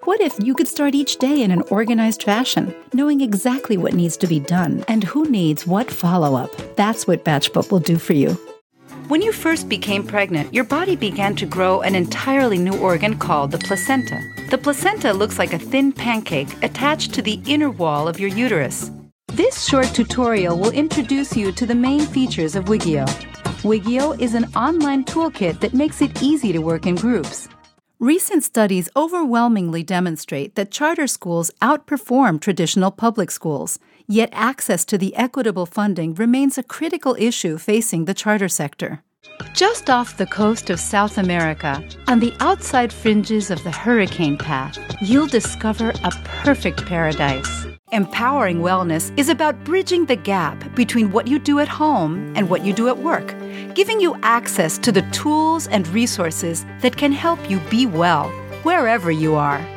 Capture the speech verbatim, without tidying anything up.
What if you could start each day in an organized fashion, knowing exactly what needs to be done and who needs what follow-up? That's what BatchBook will do for you. When you first became pregnant, your body began to grow an entirely new organ called the placenta. The placenta looks like a thin pancake attached to the inner wall of your uterus. This short tutorial will introduce you to the main features of Wigio. Wigio is an online toolkit that makes it easy to work in groups. Recent studies overwhelmingly demonstrate that charter schools outperform traditional public schools, yet access to the equitable funding remains a critical issue facing the charter sector. Just off the coast of South America, on the outside fringes of the hurricane path, you'll discover a perfect paradise. Empowering Wellness is about bridging the gap between what you do at home and what you do at work, giving you access to the tools and resources that can help you be well wherever you are.